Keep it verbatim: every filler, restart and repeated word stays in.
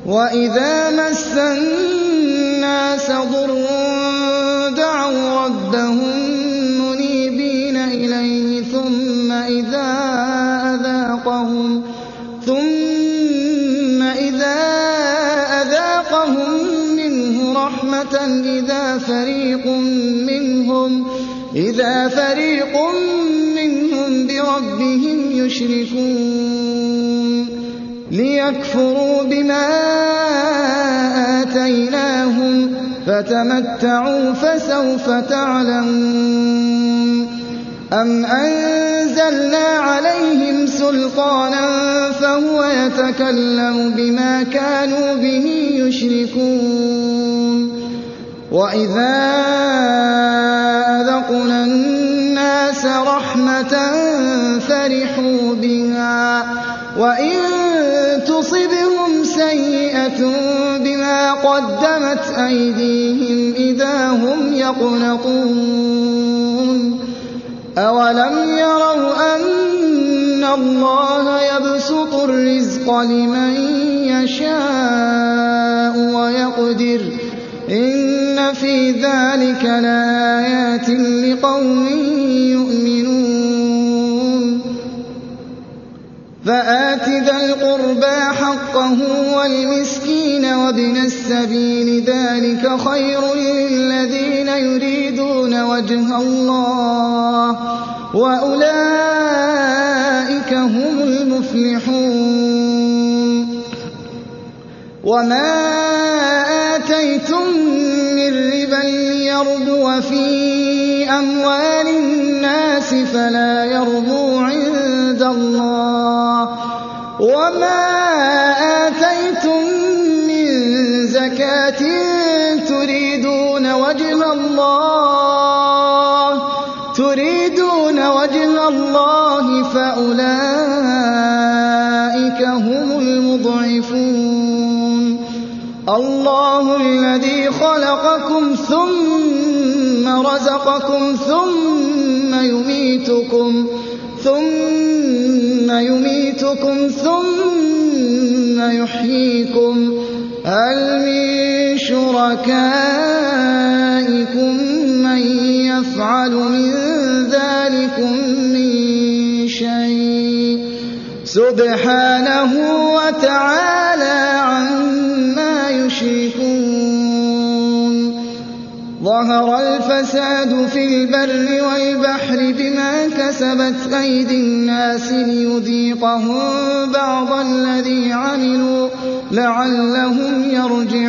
وَإِذَا مَسَّ النَّاسَ ضُرٌّ دَعَوْا رَبَّهُم مُّنِيبِينَ إِلَيْهِ ثُمَّ إِذَا أَذَاقَهُم ثُمَّ إِذَا أَذَاقَهُم مِّنْهُ رَحْمَةً إِذَا فَرِيقٌ مِّنْهُمْ إِذَا فَرِيقٌ مِّنْهُمْ بِرَبِّهِمْ يُشْرِكُونَ لِيَكْفُرُوا بِمَا آتَيْنَاهُمْ فَتَمَتَّعُوا فَسَوْفَ تَعْلَمُونَ أَمْ أَنزَلْنَا عَلَيْهِمْ سُلْطَانًا فَهُوَ يَتَكَلَّمُ بِمَا كَانُوا بِهِ يُشْرِكُونَ وَإِذَا أَذَقْنَا النَّاسَ رَحْمَةً فَرِحُوا بِهَا وَإِن تُصِبْهُمْ سَيِّئَةٌ بِمَا قَدَّمَتْ أَيْدِيهِمْ إِذَا هُمْ يَقْنَطُونَ أَوَلَمْ يَرَوْا أَنَّ اللَّهَ يَبْسُطُ الرِّزْقَ لِمَن يَشَاءُ وَيَقْدِرُ إِنَّ فِي ذَلِكَ لَآيَاتٍ لِقَوْمٍ يُؤْمِنُونَ فَآتِ ذَا الْقُرْبَىٰ حَقَّهُ وَالْمِسْكِينَ وَابْنَ السَّبِيلِ ذَٰلِكَ خَيْرٌ لِّلَّذِينَ يُرِيدُونَ وَجْهَ اللَّهِ وَأُولَٰئِكَ هُمُ الْمُفْلِحُونَ وَمَا آتَيْتُم مِّن رِّبًا لِّيَرْبُوَ فِي أَمْوَالِ النَّاسِ فَلَا يَرْبُو عِندَ اللَّهِ وَمَا آتَيْتُم مِّن زَكَاةٍ تُرِيدُونَ وَجْهَ اللَّهِ تُرِيدُونَ وَجْهَ اللَّهِ فَأُولَٰئِكَ هُمُ الْمُضْعِفُونَ اللَّهُ الَّذِي خَلَقَكُمْ ثُمَّ رَزَقَكُمْ ثُمَّ يُمِيتُكُمْ ثُمَّ يُمِيتُكُمْ ثُمَّ يُحْيِيكُمْ هَلْ مِن شُرَكَائِكُم مَّن يَفْعَلُ مِن ذَٰلِكُم مِّن شَيْءٍ سُبْحَانَهُ وَتَعَالَىٰ عَمَّا يُشْرِكُونَ ظَهَرَ الْفَسَادُ فِي الْبَرِّ وَالْبَحْرِ بِمَا كَسَبَتْ أَيْدِي النَّاسِ لِيُذِيقَهُم بَعْضَ الَّذِي عَمِلُوا لَعَلَّهُمْ يَرْجِعُونَ